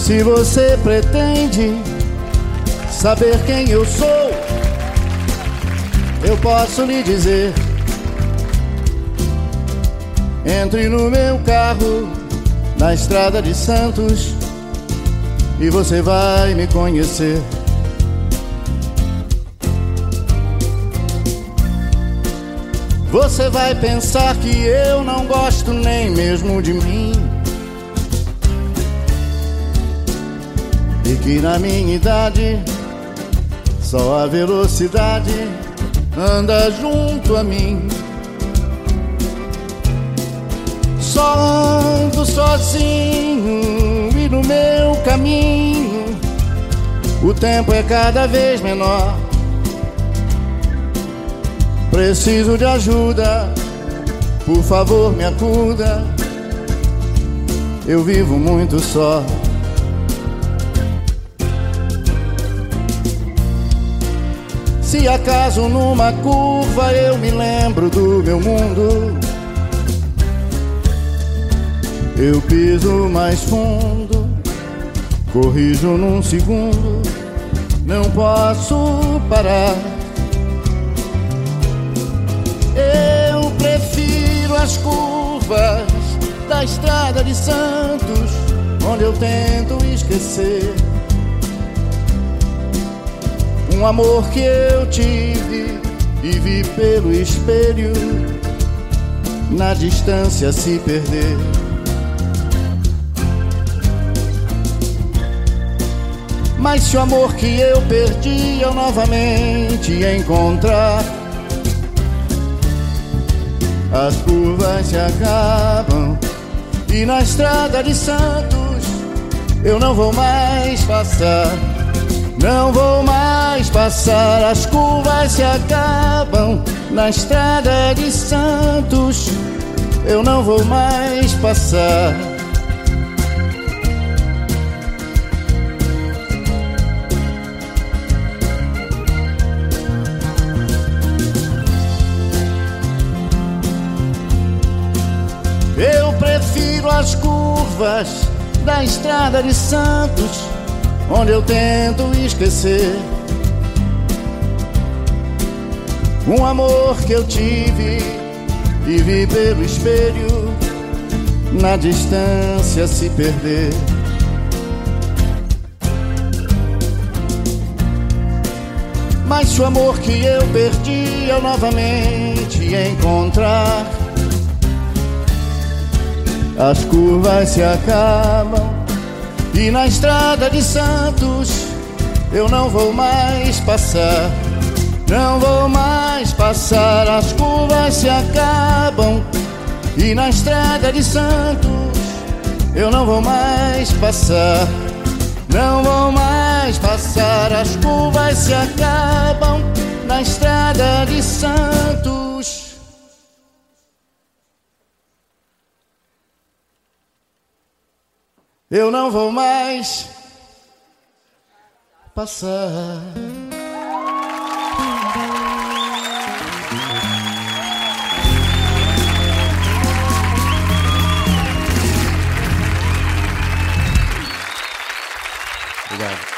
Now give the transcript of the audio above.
Se você pretende saber quem eu sou, eu posso lhe dizer: entre no meu carro na estrada de Santos e você vai me conhecer. Você vai pensar que eu não gosto nem mesmo de mim, e que na minha idade só a velocidade anda junto a mim. Só ando sozinho e no meu caminho o tempo é cada vez menor. Preciso de ajuda, por favor me acuda, eu vivo muito só. Se acaso numa curva eu me lembro do meu mundo, eu piso mais fundo, corrijo num segundo, não posso parar. Eu prefiro as curvas da estrada de Santos, onde eu tento esquecer um amor que eu tive e vi pelo espelho, na distância se perder. Mas se o amor que eu perdi eu novamente encontrar, as curvas se acabam e na estrada de Santos eu não vou mais passar. Não vou mais passar, as curvas se acabam na estrada de Santos, eu não vou mais passar. Eu prefiro as curvas da estrada de Santos, onde eu tento esquecer um amor que eu tive e vi pelo espelho, na distância se perder. Mas se o amor que eu perdi eu novamente encontrar, as curvas se acabam e na estrada de Santos eu não vou mais passar. Não vou mais passar, as curvas se acabam e na estrada de Santos eu não vou mais passar. Não vou mais passar, as curvas se acabam na estrada de Santos. Eu não vou mais passar. Obrigado.